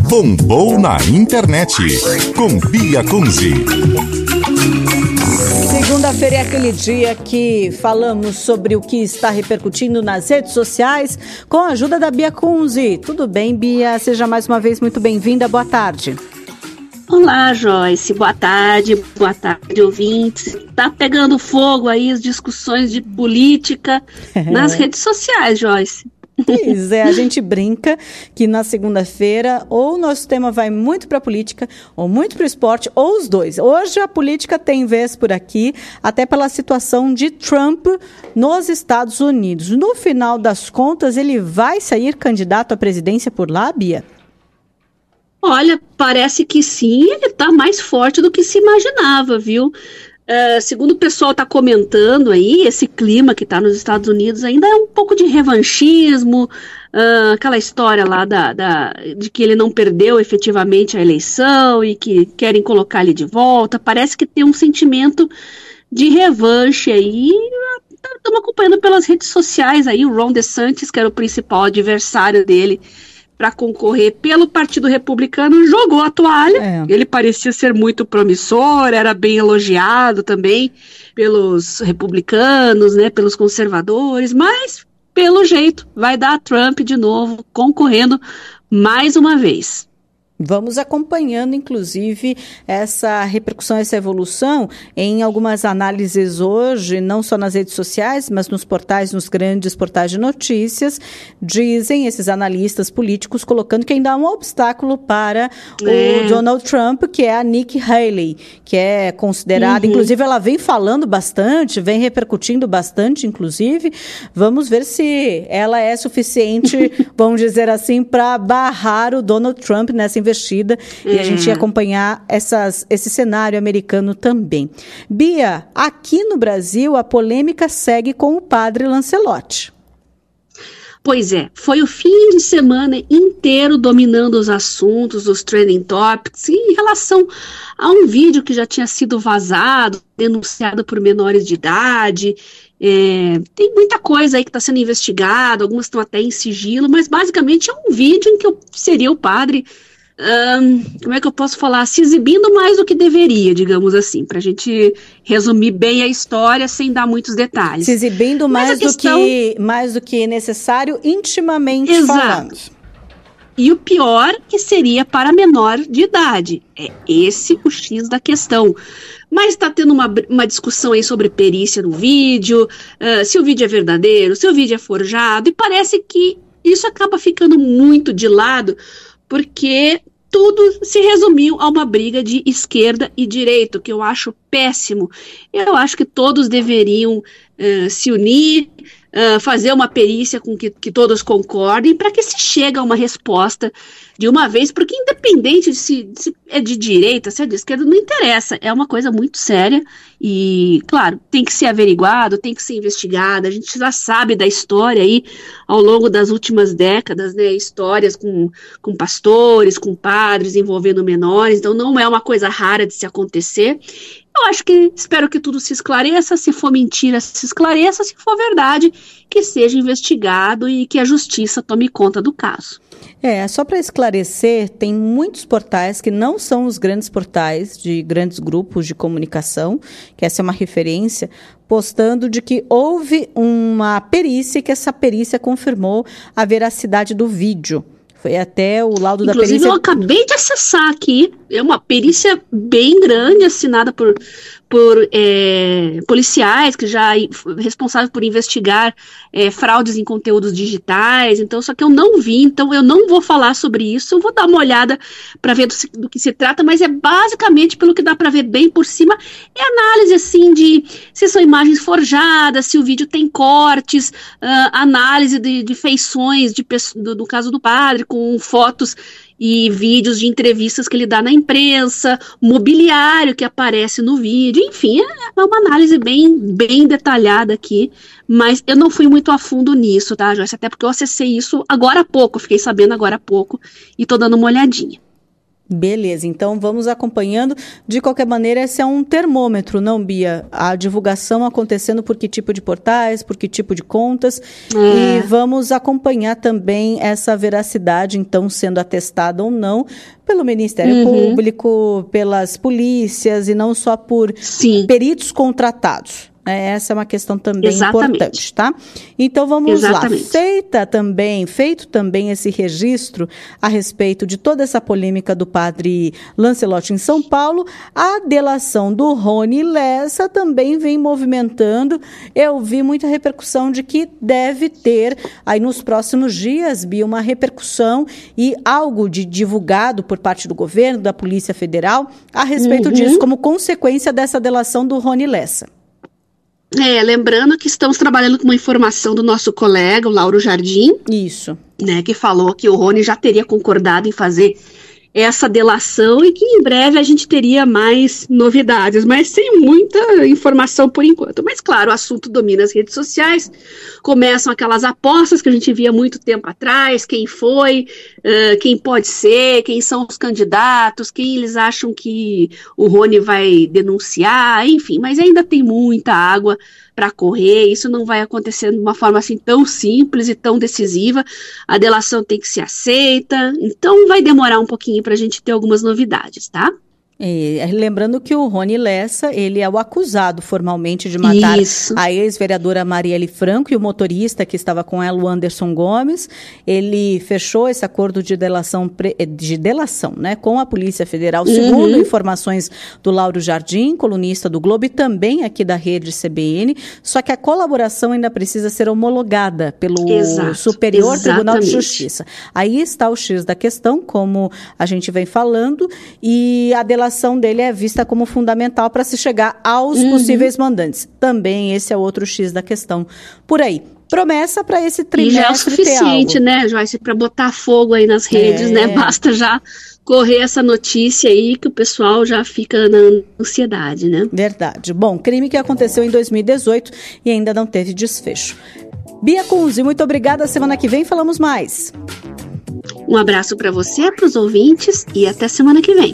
Bombou na internet, com Bia Kunze. Segunda-feira é aquele dia que falamos sobre o que está repercutindo nas redes sociais com a ajuda da Bia Kunze. Tudo bem, Bia? Seja mais uma vez muito bem-vinda. Boa tarde. Olá, Joyce. Boa tarde, ouvintes. Tá pegando fogo aí as discussões de política nas redes sociais, Joyce. Pois é, a gente brinca que na segunda-feira ou o nosso tema vai muito para a política, ou muito para o esporte, ou os dois. Hoje a política tem vez por aqui, até pela situação de Trump nos Estados Unidos. No final das contas, ele vai sair candidato à presidência por lá, Bia? Olha, parece que sim, ele está mais forte do que se imaginava, viu? Segundo o pessoal está comentando aí, esse clima que está nos Estados Unidos ainda é um pouco de revanchismo, aquela história lá de que ele não perdeu efetivamente a eleição e que querem colocar ele de volta. Parece que tem um sentimento de revanche aí. Estamos acompanhando pelas redes sociais aí o Ron DeSantis, que era o principal adversário dele para concorrer pelo Partido Republicano, jogou a toalha. Ele parecia ser muito promissor, era bem elogiado também pelos republicanos, né, pelos conservadores, mas, pelo jeito, vai dar a Trump de novo, concorrendo mais uma vez. Vamos acompanhando, inclusive, essa repercussão, essa evolução em algumas análises hoje, não só nas redes sociais, mas nos portais, nos grandes portais de notícias. Dizem esses analistas políticos colocando que ainda há um obstáculo para o Donald Trump, que é a Nikki Haley, que é considerada, inclusive ela vem falando bastante, vem repercutindo bastante, inclusive. Vamos ver se ela é suficiente, vamos dizer assim, para barrar o Donald Trump nessa investida e a gente ia acompanhar esse cenário americano também. Bia, aqui no Brasil a polêmica segue com o padre Lancelotti. Pois é, foi o fim de semana inteiro dominando os assuntos, os trending topics, em relação a um vídeo que já tinha sido vazado, denunciado por menores de idade. Tem muita coisa aí que está sendo investigada, algumas estão até em sigilo, mas basicamente é um vídeo em que seria o padre, como é que eu posso falar, se exibindo mais do que deveria, digamos assim, para a gente resumir bem a história sem dar muitos detalhes. Se exibindo mais do que necessário, intimamente falando. E o pior, que seria para menor de idade. É esse o X da questão. Mas está tendo uma discussão aí sobre perícia no vídeo, se o vídeo é verdadeiro, se o vídeo é forjado, e parece que isso acaba ficando muito de lado, porque tudo se resumiu a uma briga de esquerda e direita, que eu acho péssimo. Eu acho que todos deveriam se unir, fazer uma perícia com que todos concordem, para que se chegue a uma resposta de uma vez, porque independente de se é de direita, se é de esquerda, não interessa, é uma coisa muito séria e, claro, tem que ser averiguado, tem que ser investigado. A gente já sabe da história aí, ao longo das últimas décadas, né, histórias com pastores, com padres envolvendo menores, então não é uma coisa rara de se acontecer. Espero que tudo se esclareça, se for mentira, se esclareça, se for verdade, que seja investigado e que a justiça tome conta do caso. Só para esclarecer, tem muitos portais que não são os grandes portais de grandes grupos de comunicação, que essa é uma referência, postando de que houve uma perícia e que essa perícia confirmou a veracidade do vídeo. Foi até o laudo da perícia. Inclusive, eu acabei de acessar aqui. É uma perícia bem grande, assinada por policiais, que já responsáveis por investigar fraudes em conteúdos digitais. Então, só que eu não vi, então eu não vou falar sobre isso. Eu vou dar uma olhada para ver do que se trata, mas é basicamente, pelo que dá para ver bem por cima, é análise assim de se são imagens forjadas, se o vídeo tem cortes, análise de feições do caso do padre, com fotos e vídeos de entrevistas que ele dá na imprensa, mobiliário que aparece no vídeo, enfim, é uma análise bem detalhada aqui, mas eu não fui muito a fundo nisso, tá, Joyce? Até porque eu acessei isso agora há pouco, fiquei sabendo agora há pouco e tô dando uma olhadinha. Beleza, então vamos acompanhando. De qualquer maneira, esse é um termômetro, não, Bia? A divulgação acontecendo por que tipo de portais, por que tipo de contas. E vamos acompanhar também essa veracidade, então, sendo atestada ou não pelo Ministério Público, pelas polícias e não só por peritos contratados. Essa é uma questão também importante, tá? Então, vamos lá. Feito também esse registro a respeito de toda essa polêmica do padre Lancelotti em São Paulo, a delação do Rony Lessa também vem movimentando. Eu vi muita repercussão de que deve ter, aí nos próximos dias, Bia, uma repercussão e algo de divulgado por parte do governo, da Polícia Federal, a respeito disso, como consequência dessa delação do Rony Lessa. Lembrando que estamos trabalhando com uma informação do nosso colega, o Lauro Jardim. Isso. Né, que falou que o Rony já teria concordado em fazer essa delação e que em breve a gente teria mais novidades, mas sem muita informação por enquanto. Mas claro, o assunto domina as redes sociais, começam aquelas apostas que a gente via muito tempo atrás, quem foi, quem pode ser, quem são os candidatos, quem eles acham que o Rony vai denunciar, enfim, mas ainda tem muita água para correr, isso não vai acontecer de uma forma assim tão simples e tão decisiva, a delação tem que ser aceita, então vai demorar um pouquinho para a gente ter algumas novidades, tá? Lembrando que o Rony Lessa, ele é o acusado formalmente de matar a ex-vereadora Marielle Franco e o motorista que estava com ela, o Anderson Gomes. Ele fechou esse acordo de delação, né, com a Polícia Federal, segundo informações do Lauro Jardim, colunista do Globo e também aqui da rede CBN, só que a colaboração ainda precisa ser homologada pelo Superior Tribunal de Justiça. Aí está o X da questão, como a gente vem falando, e a delação dele é vista como fundamental para se chegar aos possíveis mandantes. Também esse é outro X da questão por aí. Promessa para esse trimestre. E já é o suficiente, né, Joyce, para botar fogo aí nas redes, né? Basta já correr essa notícia aí que o pessoal já fica na ansiedade, né? Verdade. Bom, crime que aconteceu em 2018 e ainda não teve desfecho. Bia Kunze, muito obrigada. Semana que vem falamos mais. Um abraço para você, para os ouvintes e até semana que vem.